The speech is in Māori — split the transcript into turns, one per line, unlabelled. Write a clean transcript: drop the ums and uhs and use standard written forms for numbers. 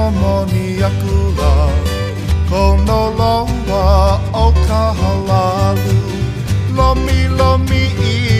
共に焼くらこのロはおかはらるロミロミ